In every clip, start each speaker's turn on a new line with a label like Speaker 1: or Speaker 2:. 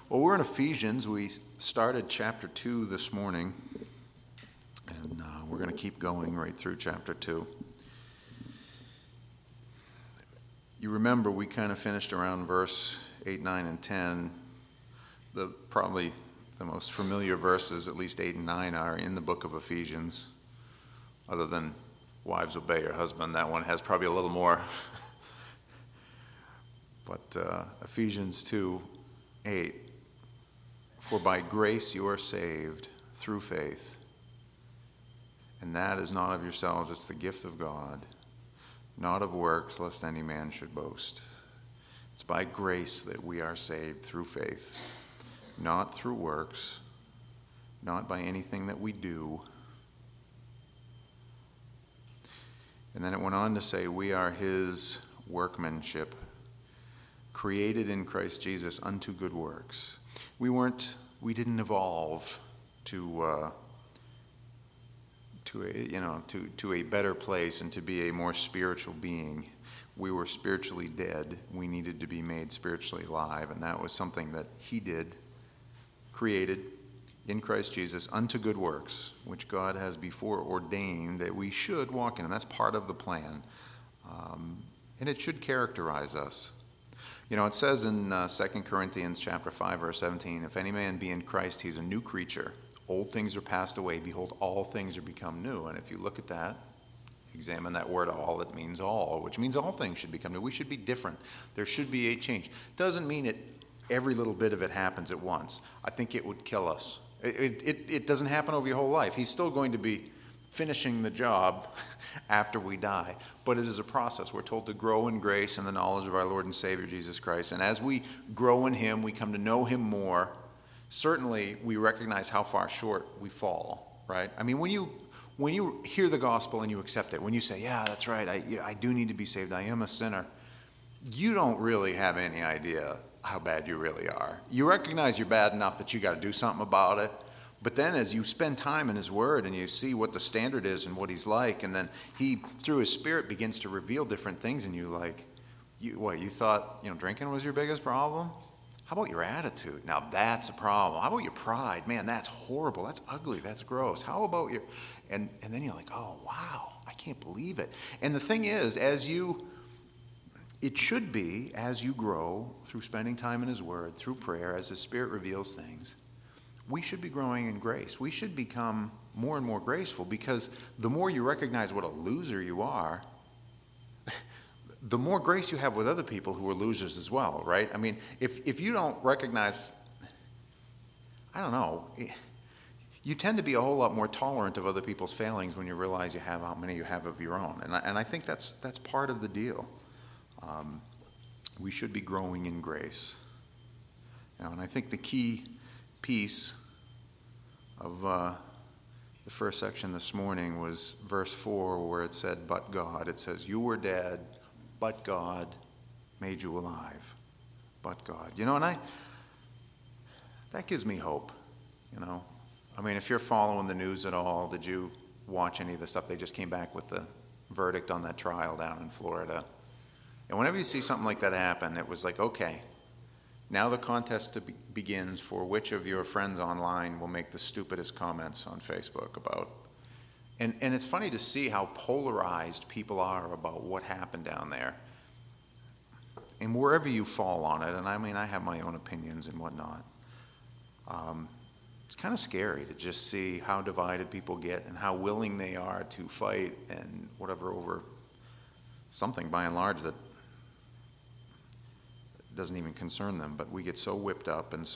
Speaker 1: Well, we're in Ephesians. We started chapter 2 this morning, and we're going to keep going right through chapter 2. You remember we kind of finished around verse 8, 9, and 10. Probably the most familiar verses, at least 8 and 9, are in the book of Ephesians. Other than wives, obey your husband, that one has probably a little more. But Ephesians 2, 8. For by grace you are saved through faith, and that is not of yourselves, it's the gift of God, not of works, lest any man should boast. It's by grace that we are saved through faith, not through works, not by anything that we do. And then it went on to say, we are his workmanship, created in Christ Jesus unto good works. We didn't evolve to a better place and to be a more spiritual being. We were spiritually dead. We needed to be made spiritually alive, and that was something that he did, created in Christ Jesus unto good works, which God has before ordained that we should walk in, and that's part of the plan. And it should characterize us. You know, it says in 2 Corinthians chapter 5, verse 17, if any man be in Christ, he's a new creature. Old things are passed away. Behold, all things are become new. And if you look at that, examine that word all, it means all, which means all things should become new. We should be different. There should be a change. Doesn't mean every little bit of it happens at once. I think it would kill us. It doesn't happen over your whole life. He's still going to be finishing the job after we die. But it is a process. We're told to grow in grace and the knowledge of our Lord and Savior Jesus Christ. And as we grow in him, we come to know him more. Certainly, we recognize how far short we fall, right? I mean, when you hear the gospel and you accept it, when you say, yeah, that's right, I do need to be saved, I am a sinner, you don't really have any idea how bad you really are. You recognize you're bad enough that you got to do something about it. But then as you spend time in his word and you see what the standard is and what he's like, and then he, through his spirit, begins to reveal different things in you, like, you thought, drinking was your biggest problem? How about your attitude? Now that's a problem. How about your pride? Man, that's horrible. That's ugly. That's gross. How about your... And then you're like, oh, wow, I can't believe it. And the thing is, it should be, as you grow through spending time in his word, through prayer, as his spirit reveals things, we should be growing in grace. We should become more and more graceful, because the more you recognize what a loser you are, the more grace you have with other people who are losers as well, right? I mean, if you don't recognize, I don't know, you tend to be a whole lot more tolerant of other people's failings when you realize you have how many you have of your own. And I think that's part of the deal. We should be growing in grace. And I think the key piece of the first section this morning was verse 4, where it said, but God. It says, you were dead, but God made you alive. But God. And that gives me hope, I mean, if you're following the news at all, did you watch any of the stuff? They just came back with the verdict on that trial down in Florida. And whenever you see something like that happen, it was like, okay, now the contest begins for which of your friends online will make the stupidest comments on Facebook about. And it's funny to see how polarized people are about what happened down there. And wherever you fall on it, and I mean, I have my own opinions and whatnot, it's kind of scary to just see how divided people get and how willing they are to fight and whatever over something by and large that doesn't even concern them. But we get so whipped up and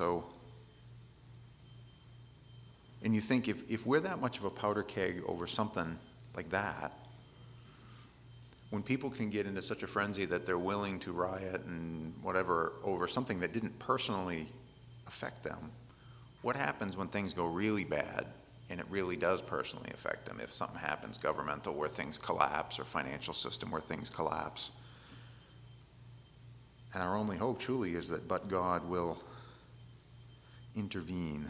Speaker 1: you think if we're that much of a powder keg over something like that, when people can get into such a frenzy that they're willing to riot and whatever over something that didn't personally affect them, what happens when things go really bad and it really does personally affect them? If something happens governmental where things collapse, or financial system where things collapse. And our only hope truly is that but God will intervene.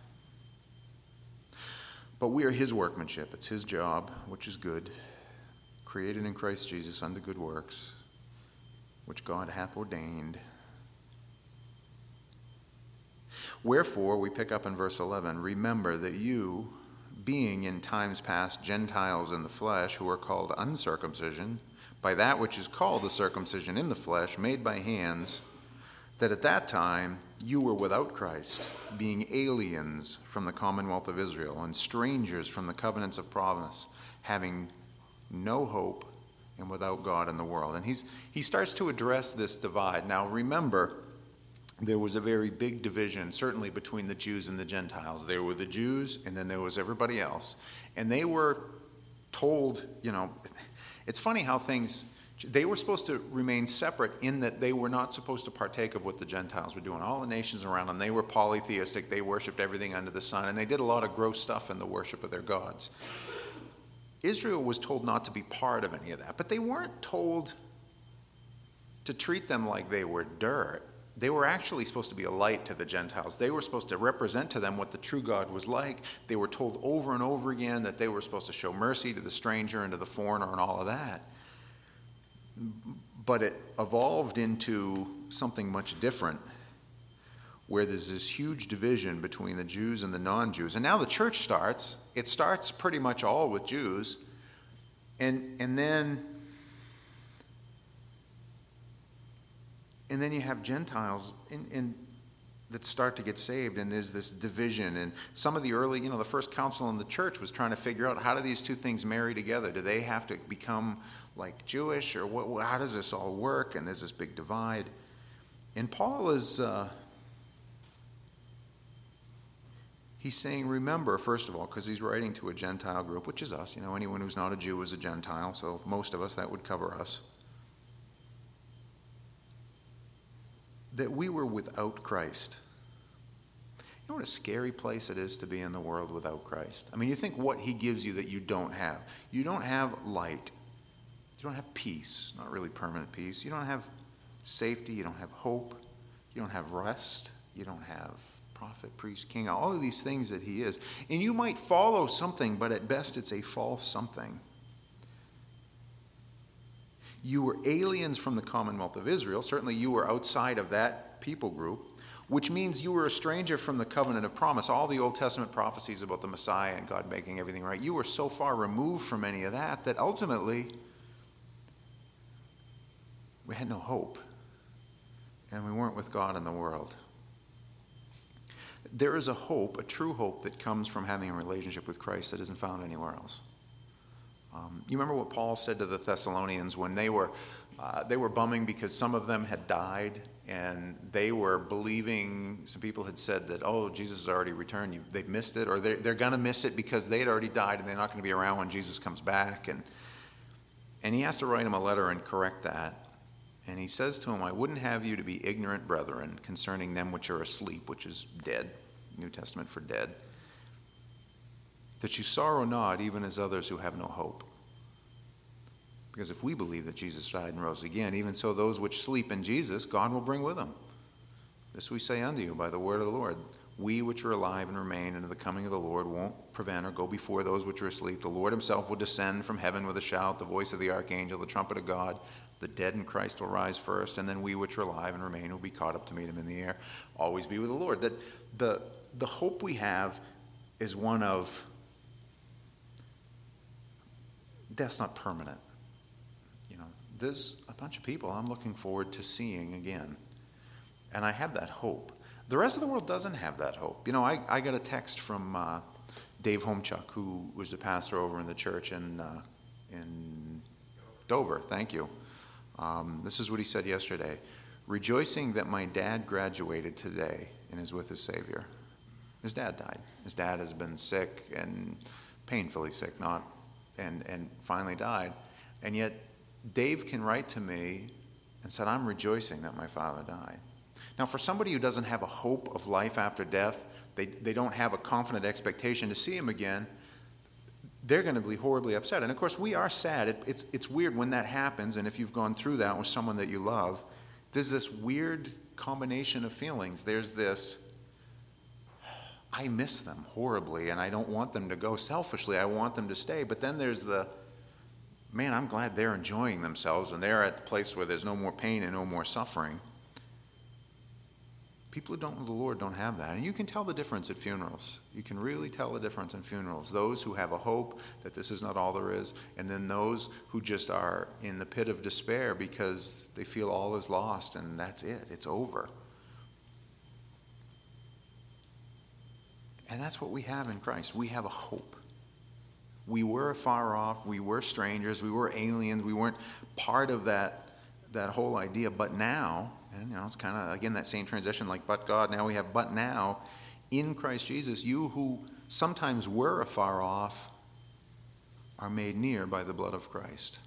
Speaker 1: But we are his workmanship. It's his job, which is good, created in Christ Jesus unto good works, which God hath ordained. Wherefore, we pick up in verse 11, remember that you, being in times past Gentiles in the flesh, who are called uncircumcision, by that which is called the circumcision in the flesh, made by hands, that at that time you were without Christ, being aliens from the commonwealth of Israel, and strangers from the covenants of promise, having no hope and without God in the world. And he starts to address this divide. Now remember, there was a very big division, certainly between the Jews and the Gentiles. There were the Jews, and then there was everybody else. And they were told, it's funny how they were supposed to remain separate in that they were not supposed to partake of what the Gentiles were doing. All the nations around them, they were polytheistic. They worshipped everything under the sun, and they did a lot of gross stuff in the worship of their gods. Israel was told not to be part of any of that, but they weren't told to treat them like they were dirt. They were actually supposed to be a light to the Gentiles. They were supposed to represent to them what the true God was like. They were told over and over again that they were supposed to show mercy to the stranger and to the foreigner and all of that. But it evolved into something much different, where there's this huge division between the Jews and the non-Jews. And now the church starts. It starts pretty much all with Jews. And then you have Gentiles that start to get saved, and there's this division. And some of the early, the first council in the church was trying to figure out, how do these two things marry together? Do they have to become like Jewish, or what? How does this all work? And there's this big divide. And Paul is, he's saying, remember, first of all, because he's writing to a Gentile group, which is us. Anyone who's not a Jew is a Gentile, so most of us, that would cover us. That we were without Christ. You know what a scary place it is to be in the world without Christ? I mean, you think what he gives you that you don't have. You don't have light. You don't have peace, not really permanent peace. You don't have safety. You don't have hope. You don't have rest. You don't have prophet, priest, king, all of these things that he is. And you might follow something, but at best it's a false something. You were aliens from the commonwealth of Israel. Certainly you were outside of that people group, which means you were a stranger from the covenant of promise. All the Old Testament prophecies about the Messiah and God making everything right, you were so far removed from any of that ultimately we had no hope, and we weren't with God in the world. There is a hope, a true hope, that comes from having a relationship with Christ that isn't found anywhere else. You remember what Paul said to the Thessalonians when they were bumming because some of them had died, and they were believing, some people had said that, Jesus has already returned, they've missed it, or they're going to miss it because they had already died and they're not going to be around when Jesus comes back. And he has to write them a letter and correct that. And he says to them, I wouldn't have you to be ignorant, brethren, concerning them which are asleep, which is dead, New Testament for dead, that you sorrow not, even as others who have no hope. Because if we believe that Jesus died and rose again, even so those which sleep in Jesus, God will bring with him. This we say unto you by the word of the Lord. We which are alive and remain unto the coming of the Lord won't prevent or go before those which are asleep. The Lord himself will descend from heaven with a shout, the voice of the archangel, the trumpet of God. The dead in Christ will rise first, and then we which are alive and remain will be caught up to meet him in the air. Always be with the Lord. That the hope we have is one of, that's not permanent. There's a bunch of people I'm looking forward to seeing again. And I have that hope. The rest of the world doesn't have that hope. I got a text from Dave Homechuk, who was a pastor over in the church in Dover. Thank you. This is what he said yesterday. Rejoicing that my dad graduated today and is with his Savior. His dad died. His dad has been sick and painfully sick, and finally died. And yet Dave can write to me and said, I'm rejoicing that my father died. Now, for somebody who doesn't have a hope of life after death, they don't have a confident expectation to see him again, they're going to be horribly upset. And of course, we are sad. It's weird when that happens, and if you've gone through that with someone that you love, there's this weird combination of feelings. There's this, I miss them horribly, and I don't want them to go selfishly. I want them to stay. But then there's the, man, I'm glad they're enjoying themselves, and they're at the place where there's no more pain and no more suffering. People who don't know the Lord don't have that. And you can tell the difference at funerals. You can really tell the difference in funerals. Those who have a hope that this is not all there is, and then those who just are in the pit of despair because they feel all is lost and that's it. It's over. And that's what we have in Christ. We have a hope. We were afar off. We were strangers. We were aliens. We weren't part of that whole idea. But now, and it's kind of, again, that same transition like but God. Now we have but now. In Christ Jesus, you who sometimes were afar off are made near by the blood of Christ.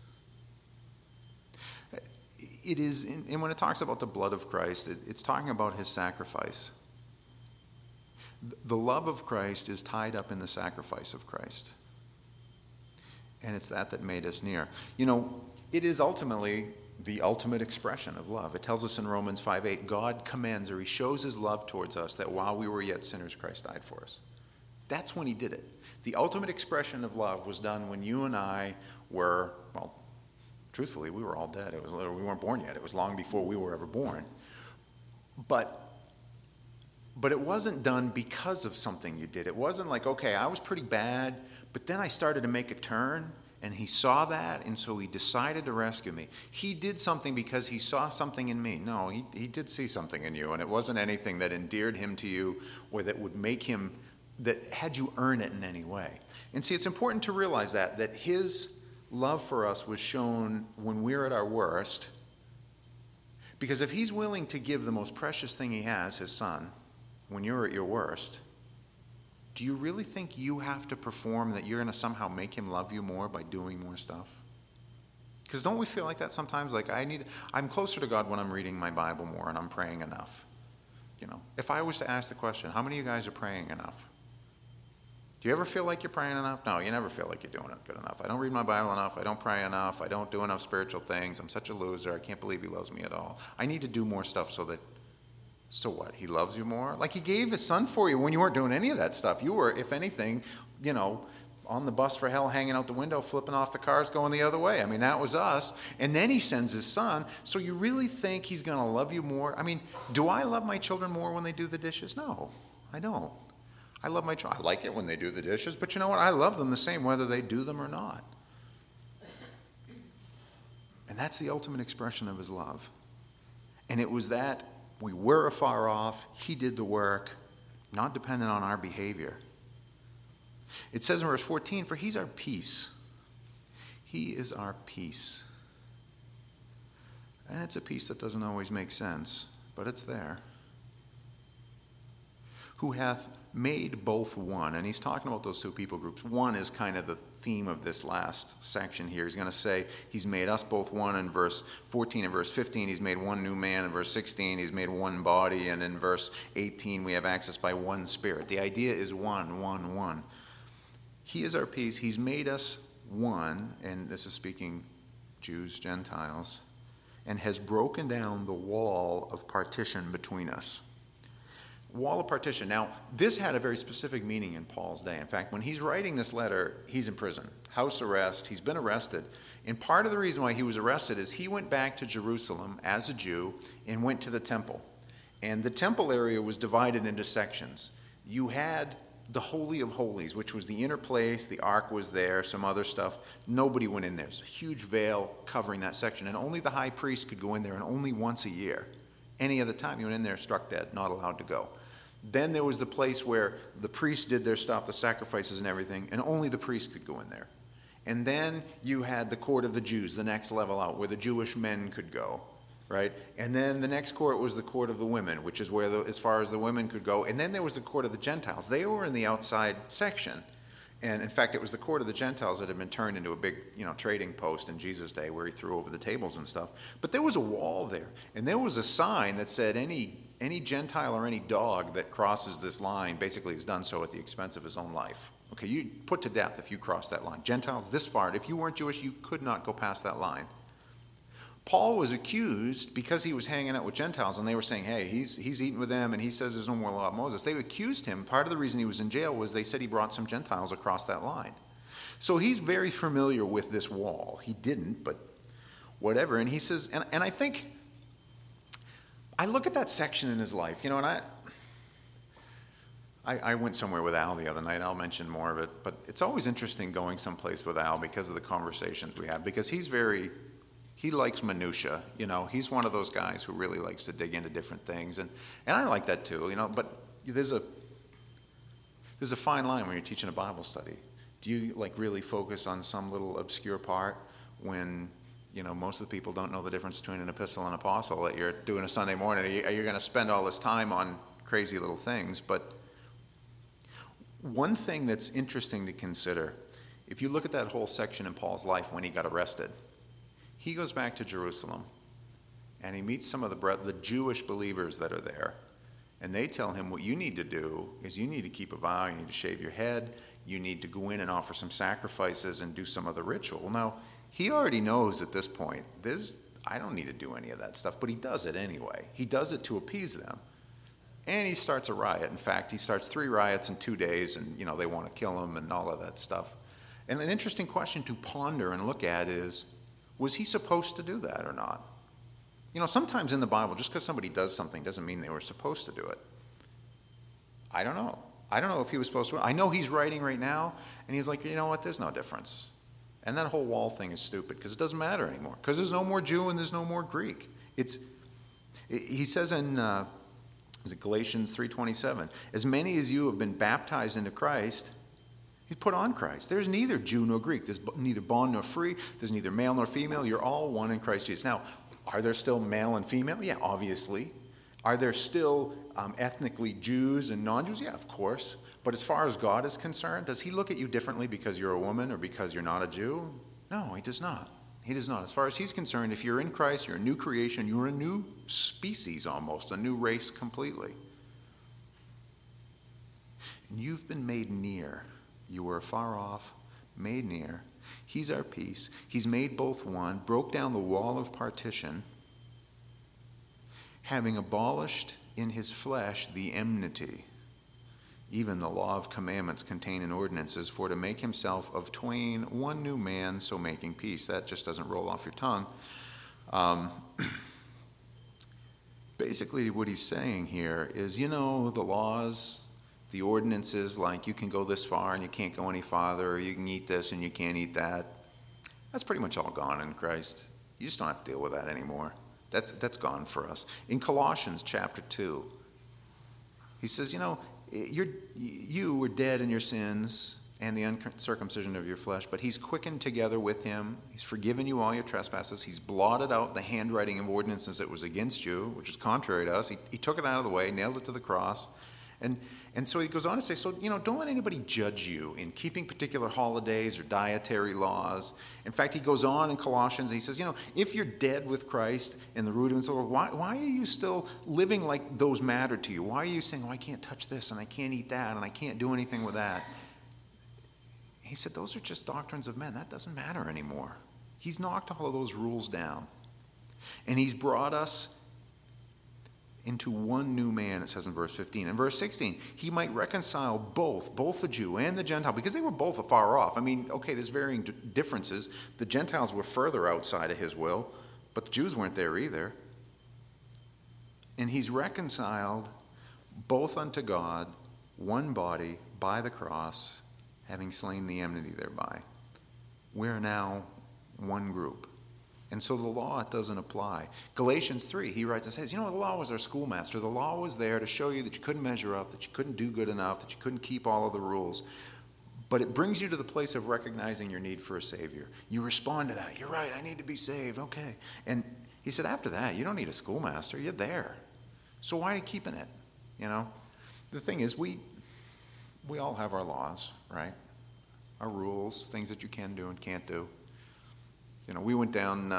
Speaker 1: It is, and when it talks about the blood of Christ, it's talking about his sacrifice. The love of Christ is tied up in the sacrifice of Christ. And it's that made us near. It is ultimately the ultimate expression of love. It tells us in Romans 5:8, God commends, or he shows his love towards us, that while we were yet sinners, Christ died for us. That's when he did it. The ultimate expression of love was done when you and I were, well, truthfully, we were all dead. We weren't born yet. It was long before we were ever born. But it wasn't done because of something you did. It wasn't like, okay, I was pretty bad, but then I started to make a turn, and he saw that, and so he decided to rescue me. He did something because he saw something in me. No, he did see something in you, and it wasn't anything that endeared him to you or that would make him, that had you earn it in any way. And see, it's important to realize that his love for us was shown when we're at our worst, because if he's willing to give the most precious thing he has, his son, when you're at your worst, do you really think you have to perform that you're going to somehow make him love you more by doing more stuff? Because don't we feel like that sometimes? Like I'm closer to God when I'm reading my Bible more and I'm praying enough. If I was to ask the question, how many of you guys are praying enough? Do you ever feel like you're praying enough? No, you never feel like you're doing it good enough. I don't read my Bible enough. I don't pray enough. I don't do enough spiritual things. I'm such a loser. I can't believe he loves me at all. I need to do more stuff so what? He loves you more? Like he gave his son for you when you weren't doing any of that stuff. You were, if anything, on the bus for hell, hanging out the window, flipping off the cars, going the other way. I mean, that was us. And then he sends his son. So you really think he's going to love you more? I mean, do I love my children more when they do the dishes? No, I don't. I love my children. I like it when they do the dishes. But you know what? I love them the same whether they do them or not. And that's the ultimate expression of his love. And it was that we were afar off. He did the work, not dependent on our behavior. It says in verse 14, for he's our peace. He is our peace. And it's a peace that doesn't always make sense, but it's there. Who hath made both one. And he's talking about those two people groups. One is kind of the theme of this last section here. He's going to say he's made us both one in verse 14 and verse 15. He's made one new man in verse 16. He's made one body. And in verse 18, we have access by one spirit. The idea is one. He is our peace. He's made us one. And this is speaking Jews, Gentiles. And has broken down the wall of partition between us. Wall of partition. Now, this had a very specific meaning in Paul's day. In fact, when he's writing this letter, he's in prison. House arrest. He's been arrested. And part of the reason why he was arrested is he went back to Jerusalem as a Jew and went to the temple. And the temple area was divided into sections. You had the Holy of Holies, which was the inner place. The ark was there, some other stuff. Nobody went in there. There's a huge veil covering that section. And only the high priest could go in there, and only once a year. Any other time you went in there, struck dead, not allowed to go. Then there was the place where the priests did their stuff, the sacrifices and everything, and only the priests could go in there. And then you had the court of the Jews, the next level out, where the Jewish men could go, right? And then the next court was the court of the women, which is where, as far as the women could go. And then there was the court of the Gentiles. They were in the outside section. And in fact, it was the court of the Gentiles that had been turned into a big, trading post in Jesus' day where he threw over the tables and stuff. But there was a wall there. And there was a sign that said any Gentile or any dog that crosses this line basically has done so at the expense of his own life. Okay, you put to death if you cross that line. Gentiles this far, if you weren't Jewish, you could not go past that line. Paul was accused because he was hanging out with Gentiles, and they were saying, hey, he's eating with them, and he says there's no more law of Moses. They accused him. Part of the reason he was in jail was they said he brought some Gentiles across that line. So he's very familiar with this wall. He didn't, but whatever. And he says, and I think I look at that section in his life, and I went somewhere with Al the other night. I'll mention more of it, but it's always interesting going someplace with Al because of the conversations we have, because he likes minutia, he's one of those guys who really likes to dig into different things, and I like that too, but there's a fine line when you're teaching a Bible study. Do you really focus on some little obscure part when most of the people don't know the difference between an epistle and an apostle that you're doing a Sunday morning? Are you going to spend all this time on crazy little things? But one thing that's interesting to consider, if you look at that whole section in Paul's life when he got arrested, he goes back to Jerusalem and he meets some of the Jewish believers that are there, and they tell him what you need to do is you need to keep a vow, you need to shave your head, you need to go in and offer some sacrifices and do some of the ritual. Now, he already knows at this point, I don't need to do any of that stuff, but he does it anyway. He does it to appease them. And he starts a riot. In fact, he starts 3 riots in 2 days, and they want to kill him and all of that stuff. And an interesting question to ponder and look at is, was he supposed to do that or not? Sometimes in the Bible, just because somebody does something doesn't mean they were supposed to do it. I don't know. I don't know if he was supposed to. I know he's writing right now, and he's like, you know what, there's no difference. And that whole wall thing is stupid because it doesn't matter anymore, because there's no more Jew and there's no more Greek. He says in Galatians 3:27, as many as you have been baptized into Christ, he's put on Christ. There's neither Jew nor Greek. There's neither bond nor free. There's neither male nor female. You're all one in Christ Jesus. Now, are there still male and female? Yeah, obviously. Are there still ethnically Jews and non-Jews? Yeah, of course. But as far as God is concerned, does he look at you differently because you're a woman or because you're not a Jew? No, he does not. He does not. As far as he's concerned, if you're in Christ, you're a new creation, you're a new species almost, a new race completely. And you've been made near. You were far off, made near. He's our peace. He's made both one, broke down the wall of partition, having abolished in his flesh the enmity, even the law of commandments contained in ordinances, for to make himself of twain one new man, so making peace. That just doesn't roll off your tongue. Basically, what he's saying here is, the laws, the ordinances, like you can go this far and you can't go any farther, or you can eat this and you can't eat that. That's pretty much all gone in Christ. You just don't have to deal with that anymore. That's gone for us. In Colossians chapter 2, he says, you were dead in your sins and the uncircumcision of your flesh, but he's quickened together with him. He's forgiven you all your trespasses. He's blotted out the handwriting of ordinances that was against you, which is contrary to us. He took it out of the way, nailed it to the cross. And so he goes on to say, don't let anybody judge you in keeping particular holidays or dietary laws. In fact, he goes on in Colossians, he says, if you're dead with Christ in the rudiments of the world, why are you still living like those matter to you? Why are you saying, I can't touch this and I can't eat that and I can't do anything with that? He said, those are just doctrines of men. That doesn't matter anymore. He's knocked all of those rules down. And he's brought us into one new man, it says in verse 15. In verse 16, he might reconcile both the Jew and the Gentile, because they were both afar off. There's varying differences. The Gentiles were further outside of his will, but the Jews weren't there either. And he's reconciled both unto God, one body, by the cross, having slain the enmity thereby. We're now one group. And so the law doesn't apply. Galatians 3, he writes and says, the law was our schoolmaster. The law was there to show you that you couldn't measure up, that you couldn't do good enough, that you couldn't keep all of the rules. But it brings you to the place of recognizing your need for a Savior. You respond to that. You're right, I need to be saved. Okay. And he said, after that, you don't need a schoolmaster. You're there. So why are you keeping it? The thing is, we all have our laws, right? Our rules, things that you can do and can't do. We went down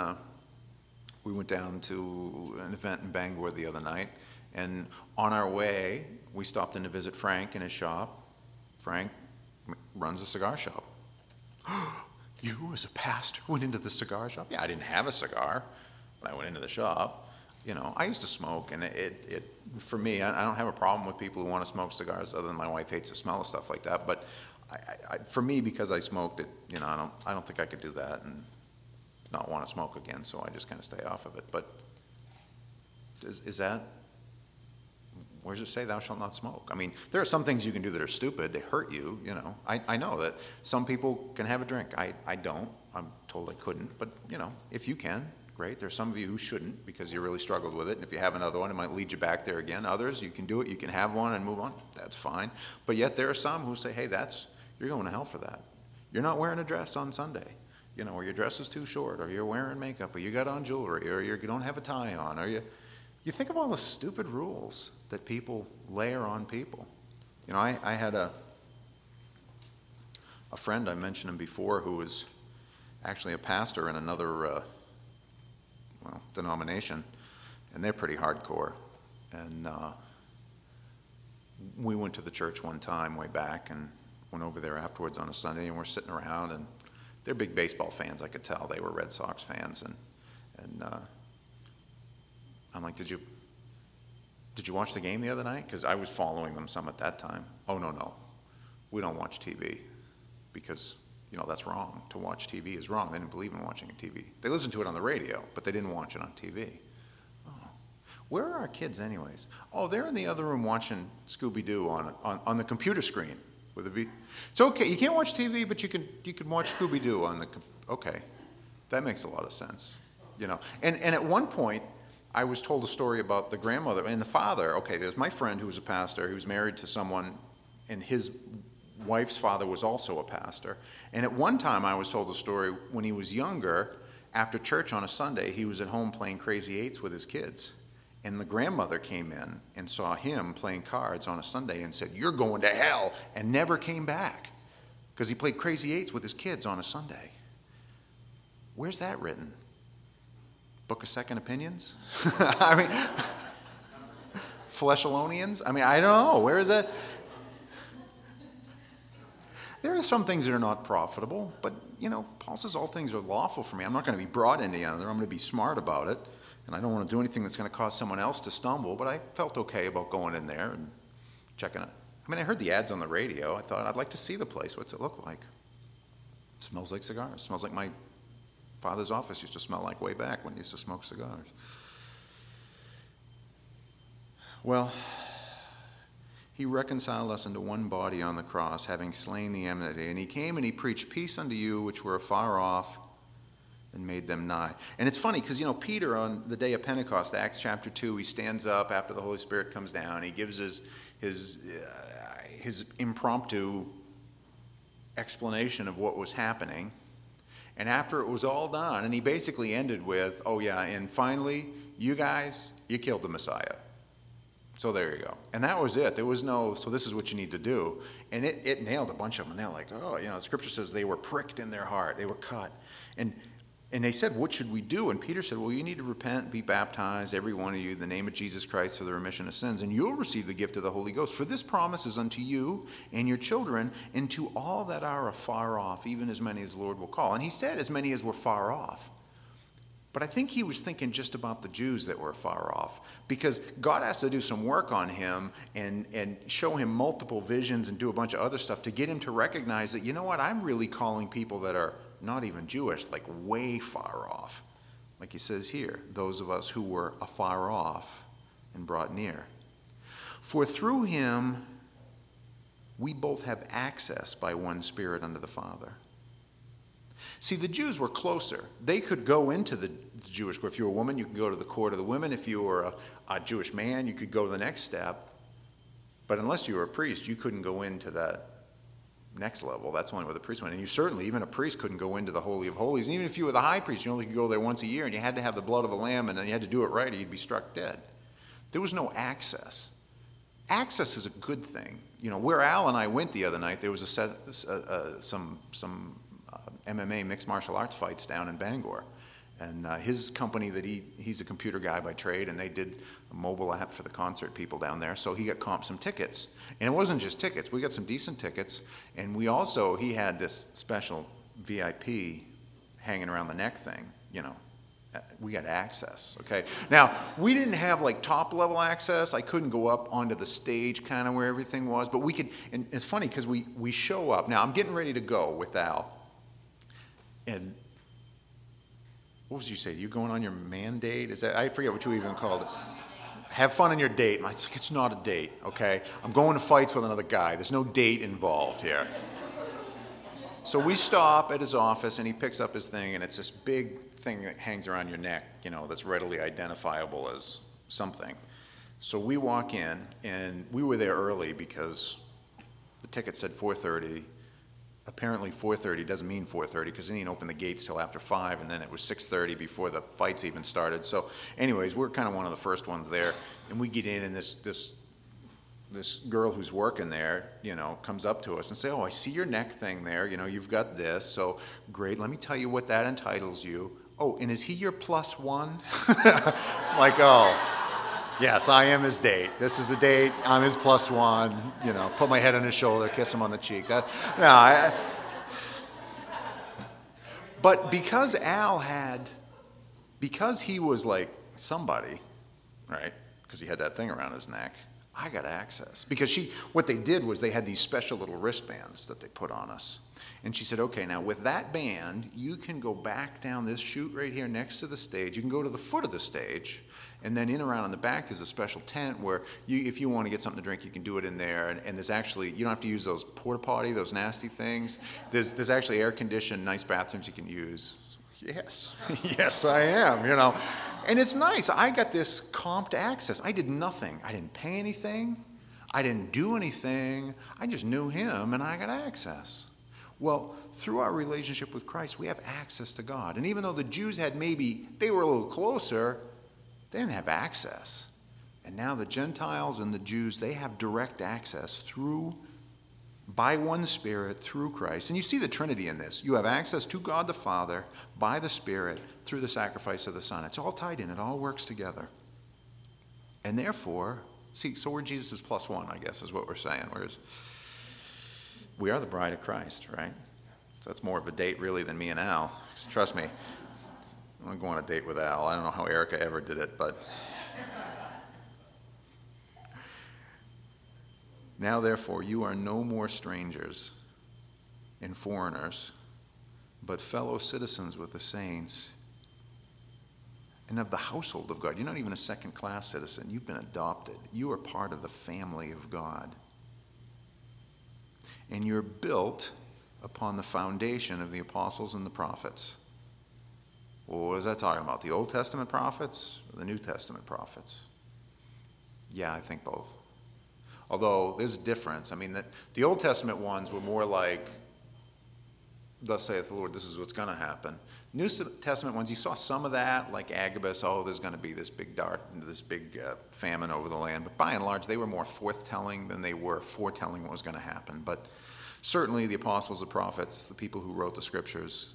Speaker 1: to an event in Bangor the other night, and on our way, we stopped in to visit Frank in his shop. Frank runs a cigar shop. You, as a pastor, went into the cigar shop? Yeah, I didn't have a cigar, but I went into the shop. I used to smoke, and it for me, I don't have a problem with people who want to smoke cigars, other than my wife hates the smell of stuff like that. But for me, because I smoked it, I don't think I could do that and not want to smoke again, so I just kind of stay off of it. But Is that, where does it say thou shalt not smoke? I mean, there are some things you can do that are stupid. They hurt you, you know. I know that some people can have a drink. I don't. I'm told I couldn't. But, you know, if you can, great. There's some of you who shouldn't because you really struggled with it. And if you have another one, it might lead you back there again. Others, you can do it. You can have one and move on. That's fine. But yet there are some who say, hey, you're going to hell for that. You're not wearing a dress on Sunday, you know, or your dress is too short, or you're wearing makeup, or you got on jewelry, or you don't have a tie on, or you think of all the stupid rules that people layer on people. You know, I had a friend, I mentioned him before, who was actually a pastor in another denomination, and they're pretty hardcore. And we went to the church one time way back and went over there afterwards on a Sunday, and we're sitting around, and they're big baseball fans. I could tell they were Red Sox fans, and I'm like, did you watch the game the other night? Because I was following them some at that time. Oh, no, we don't watch TV because, you know, that's wrong. To watch TV is wrong. They didn't believe in watching a TV. They listened to it on the radio, but they didn't watch it on TV. Oh, where are our kids anyways? Oh, they're in the other room watching Scooby-Doo on the computer screen with a V. It's okay. You can't watch TV, but you can watch Scooby-Doo on the. Okay, that makes a lot of sense, you know. And at one point, I was told a story about the grandmother and the father. Okay, there's my friend who was a pastor. He was married to someone, and his wife's father was also a pastor. And at one time, I was told a story when he was younger. After church on a Sunday, he was at home playing Crazy Eights with his kids. And the grandmother came in and saw him playing cards on a Sunday and said, "You're going to hell," and never came back because he played Crazy Eights with his kids on a Sunday. Where's that written? Book of Second Opinions? I mean, Fleshalonians? I mean, I don't know. Where is that? There are some things that are not profitable, but, you know, Paul says all things are lawful for me. I'm not going to be brought into either. I'm going to be smart about it, and I don't want to do anything that's going to cause someone else to stumble, but I felt okay about going in there and checking it. I mean, I heard the ads on the radio. I thought, I'd like to see the place. What's it look like? It smells like cigars. It smells like my father's office used to smell like way back when he used to smoke cigars. Well, he reconciled us into one body on the cross, having slain the enmity. And he came and he preached peace unto you which were afar off, and made them nigh. And it's funny because, you know, Peter on the day of Pentecost, Acts chapter 2, he stands up after the Holy Spirit comes down. He gives his impromptu explanation of what was happening. And after it was all done, and he basically ended with, oh yeah, and finally, you guys, you killed the Messiah. So there you go. And that was it. There was no, so this is what you need to do. And it nailed a bunch of them. And they're like, oh, you know, the scripture says they were pricked in their heart. They were cut. And they said, what should we do? And Peter said, well, you need to repent, be baptized, every one of you, in the name of Jesus Christ for the remission of sins, and you'll receive the gift of the Holy Ghost. For this promise is unto you and your children, and to all that are afar off, even as many as the Lord will call. And he said, as many as were far off. But I think he was thinking just about the Jews that were far off, because God has to do some work on him and show him multiple visions and do a bunch of other stuff to get him to recognize that, you know what, I'm really calling people that are not even Jewish, like way far off. Like he says here, those of us who were afar off and brought near. For through him we both have access by one Spirit unto the Father. See, the Jews were closer. They could go into the Jewish court. If you were a woman, you could go to the court of the women. If you were a Jewish man, you could go to the next step. But unless you were a priest, you couldn't go into that next level. That's only where the priest went. And you certainly, even a priest couldn't go into the Holy of Holies. And even if you were the high priest, you only could go there once a year, and you had to have the blood of a lamb, and then you had to do it right, or you'd be struck dead. There was no access. Access is a good thing. You know, where Al and I went the other night, there was some MMA mixed martial arts fights down in Bangor. And his company, that he's a computer guy by trade, and they did a mobile app for the concert people down there. So he got comped some tickets. And it wasn't just tickets. We got some decent tickets. And he had this special VIP hanging around the neck thing, you know. We got access, okay? Now, we didn't have like top level access. I couldn't go up onto the stage kind of where everything was. But we could, and it's funny because we show up. Now, I'm getting ready to go with Al. And what was you say? You going on your mandate? Is that, I forget what you even called it. Have fun on your date. And I was like, it's not a date, okay? I'm going to fights with another guy. There's no date involved here. So we stop at his office, and he picks up his thing, and it's this big thing that hangs around your neck, that's readily identifiable as something. So we walk in, and we were there early because the ticket said 4:30. Apparently 4:30 doesn't mean 4:30 because he didn't open the gates till after 5, and then it was 6:30 before the fights even started. So anyways, we're kind of one of the first ones there, and we get in, and this girl who's working there, comes up to us and say, "Oh, I see your neck thing there. You've got this. So great. Let me tell you what that entitles you. Oh, and is he your plus one?" Like, oh, yes, I am his date. This is a date. I'm his plus one. Put my head on his shoulder, kiss him on the cheek. But because because he was like somebody, right? Because he had that thing around his neck. I got access. Because what they did was they had these special little wristbands that they put on us. And she said, okay, now with that band, you can go back down this chute right here next to the stage. You can go to the foot of the stage. And then around in the back, there's a special tent where if you want to get something to drink, you can do it in there. And there's actually, you don't have to use those porta potty, those nasty things. There's actually air-conditioned, nice bathrooms you can use. Yes, yes, I am, And it's nice. I got this comped access. I did nothing. I didn't pay anything. I didn't do anything. I just knew him, and I got access. Well, through our relationship with Christ, we have access to God. And even though the Jews they were a little closer, they didn't have access. And now the Gentiles and the Jews, they have direct access by one Spirit through Christ. And you see the Trinity in this. You have access to God the Father by the Spirit through the sacrifice of the Son. It's all tied in. It all works together. And therefore, so we're Jesus' plus one, I guess, is what we're saying. Whereas we are the bride of Christ, right? So that's more of a date, really, than me and Al. Trust me, I'm going to go on a date with Al. I don't know how Erica ever did it, but... Now, therefore, you are no more strangers and foreigners, but fellow citizens with the saints and of the household of God. You're not even a second-class citizen. You've been adopted. You are part of the family of God. And you're built upon the foundation of the apostles and the prophets. Well, what is that talking about? The Old Testament prophets or the New Testament prophets? Yeah, I think both. Although there's a difference. I mean, the Old Testament ones were more like, thus saith the Lord, this is what's going to happen. New Testament ones, you saw some of that, like Agabus, there's going to be this big famine over the land. But by and large, they were more forthtelling than they were foretelling what was going to happen. But certainly the apostles, the prophets, the people who wrote the scriptures,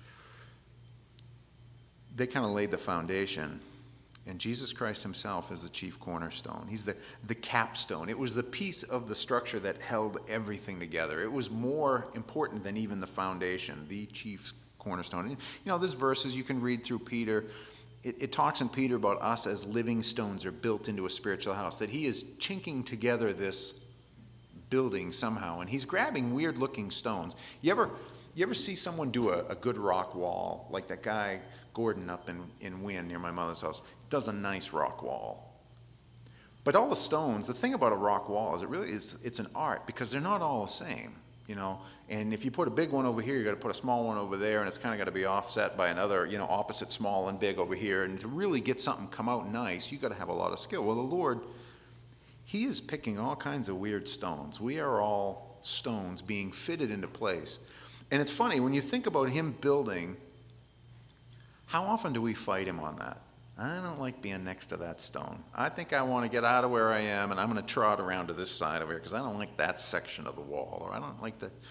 Speaker 1: they kind of laid the foundation. And Jesus Christ himself is the chief cornerstone. He's the capstone. It was the piece of the structure that held everything together. It was more important than even the foundation, the chief cornerstone. And, there's verses you can read through Peter. It talks in Peter about us as living stones are built into a spiritual house, that he is chinking together this building somehow, and he's grabbing weird-looking stones. You ever see someone do a good rock wall, like that guy Gordon up in Wynn near my mother's house? Does a nice rock wall. But all the stones, the thing about a rock wall is it's an art because they're not all the same, And if you put a big one over here, you got to put a small one over there, and it's kind of got to be offset by another, opposite small and big over here. And to really get something come out nice, you got to have a lot of skill. Well, the Lord, he is picking all kinds of weird stones. We are all stones being fitted into place. And it's funny, when you think about him building, how often do we fight him on that? I don't like being next to that stone. I think I want to get out of where I am, and I'm going to trot around to this side over here because I don't like that section of the wall, or I don't like that.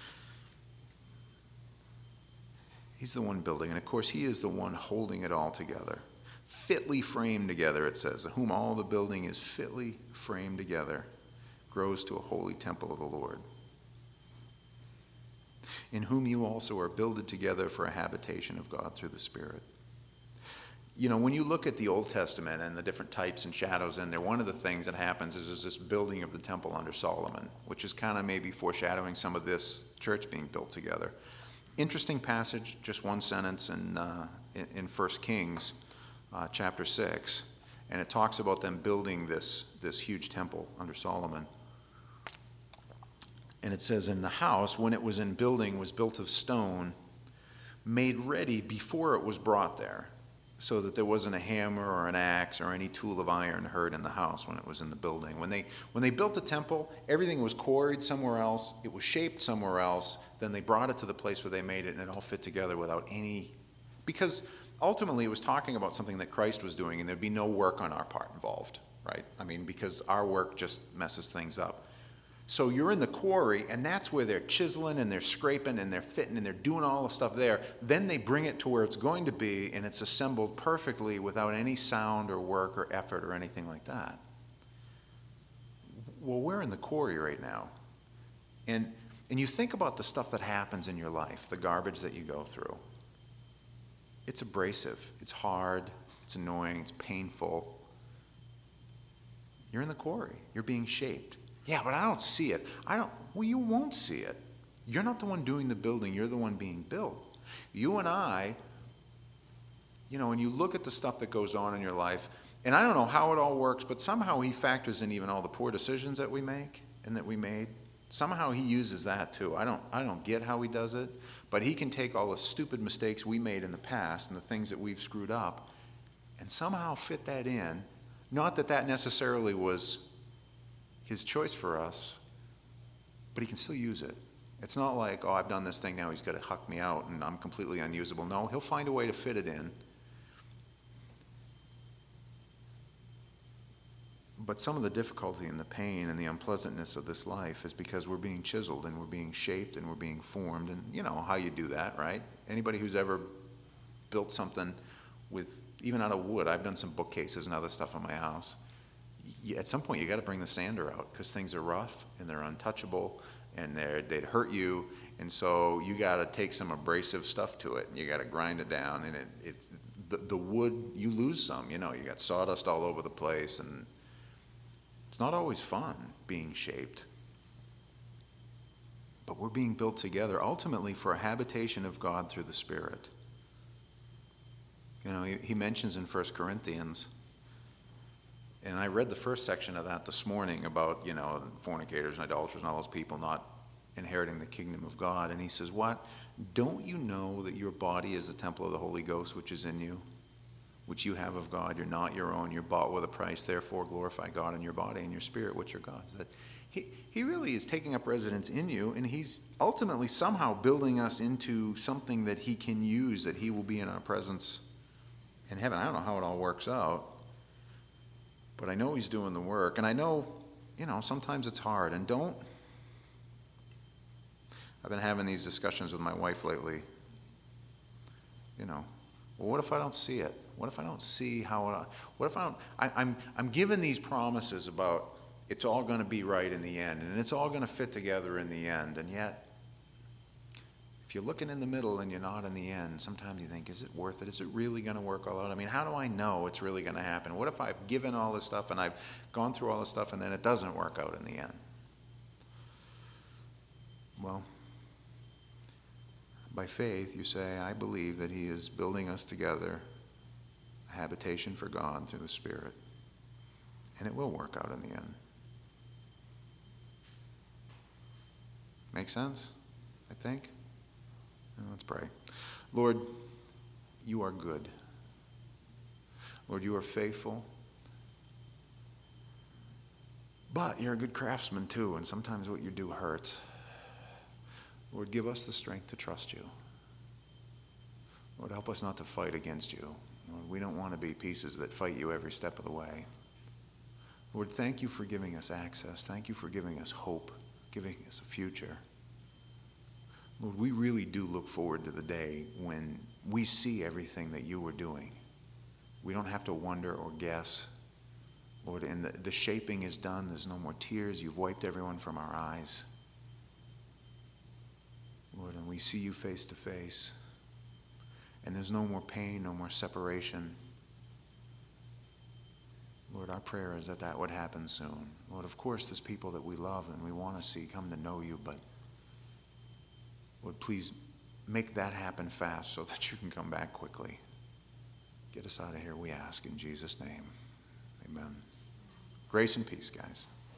Speaker 1: He's the one building, and of course he is the one holding it all together. Fitly framed together, it says, whom all the building is fitly framed together, grows to a holy temple of the Lord, in whom you also are builded together for a habitation of God through the Spirit. When you look at the Old Testament and the different types and shadows in there, one of the things that happens is this building of the temple under Solomon, which is kind of maybe foreshadowing some of this church being built together. Interesting passage, just one sentence in 1 Kings chapter 6. And it talks about them building this huge temple under Solomon. And it says, "In the house, when it was in building, was built of stone, made ready before it was brought there, so that there wasn't a hammer or an axe or any tool of iron heard in the house when it was in the building." When they built the temple, everything was quarried somewhere else, it was shaped somewhere else, then they brought it to the place where they made it, and it all fit together without any... Because ultimately it was talking about something that Christ was doing, and there'd be no work on our part involved, right? I mean, because our work just messes things up. So you're in the quarry, and that's where they're chiseling and they're scraping and they're fitting and they're doing all the stuff there. Then they bring it to where it's going to be, and it's assembled perfectly without any sound or work or effort or anything like that. Well, we're in the quarry right now. And you think about the stuff that happens in your life, the garbage that you go through. It's abrasive, it's hard, it's annoying, it's painful. You're in the quarry. You're being shaped. Yeah, but I don't see it. Well, you won't see it. You're not the one doing the building. You're the one being built. You and I, when you look at the stuff that goes on in your life, and I don't know how it all works, but somehow he factors in even all the poor decisions that we make and that we made. Somehow he uses that too. I don't get how he does it, but he can take all the stupid mistakes we made in the past and the things that we've screwed up and somehow fit that in. Not that that necessarily was his choice for us, but he can still use it. It's not like, oh, I've done this thing, now he's got to huck me out and I'm completely unusable. No, he'll find a way to fit it in. But some of the difficulty and the pain and the unpleasantness of this life is because we're being chiseled and we're being shaped and we're being formed. And you know how you do that, right? Anybody who's ever built something with, even out of wood, I've done some bookcases and other stuff in my house. At some point you got to bring the sander out because things are rough and they're untouchable and they'd hurt you, and so you got to take some abrasive stuff to it and you got to grind it down, and it's the wood, you lose some, you got sawdust all over the place, and it's not always fun being shaped. But we're being built together ultimately for a habitation of God through the Spirit. He mentions in 1 Corinthians, and I read the first section of that this morning about, fornicators and idolaters and all those people not inheriting the kingdom of God. And he says, what? Don't you know that your body is the temple of the Holy Ghost which is in you, which you have of God? You're not your own. You're bought with a price. Therefore, glorify God in your body and your spirit, which are God's. That he really is taking up residence in you, and he's ultimately somehow building us into something that he can use, that he will be in our presence in heaven. I don't know how it all works out. But I know he's doing the work, and I know, sometimes it's hard. And I've been having these discussions with my wife lately. Well, what if I don't see it? What if I don't see what if I'm given these promises about it's all going to be right in the end, and it's all going to fit together in the end, and yet, if you're looking in the middle and you're not in the end, sometimes you think, is it worth it? Is it really going to work all out? I mean, how do I know it's really going to happen? What if I've given all this stuff and I've gone through all this stuff and then it doesn't work out in the end? Well, by faith, you say, I believe that he is building us together, a habitation for God through the Spirit, and it will work out in the end. Make sense, I think? Let's pray. Lord, you are good. Lord, you are faithful. But you're a good craftsman too, and sometimes what you do hurts. Lord, give us the strength to trust you. Lord, help us not to fight against you. Lord, we don't want to be pieces that fight you every step of the way. Lord, thank you for giving us access. Thank you for giving us hope, giving us a future. Lord, we really do look forward to the day when we see everything that you are doing. We don't have to wonder or guess. Lord, and the shaping is done. There's no more tears. You've wiped everyone from our eyes. Lord, and we see you face to face. And there's no more pain, no more separation. Lord, our prayer is that that would happen soon. Lord, of course, there's people that we love and we want to see come to know you, but Lord, please make that happen fast so that you can come back quickly. Get us out of here, we ask in Jesus' name. Amen. Grace and peace, guys.